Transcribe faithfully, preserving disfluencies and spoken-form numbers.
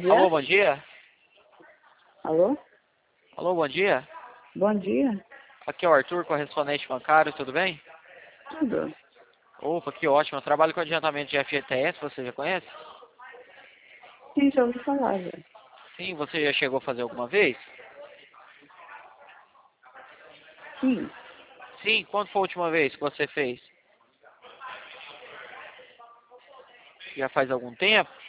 Alô, bom dia. Alô? Alô, bom dia. Bom dia. Aqui é o Arthur, correspondente bancário, tudo bem? Tudo. Opa, que ótimo. Eu trabalho com adiantamento de F G T S, você já conhece? Sim, já ouvi falar, já. Sim, você já chegou a fazer alguma vez? Sim. Sim, quando foi a última vez que você fez? Já faz algum tempo?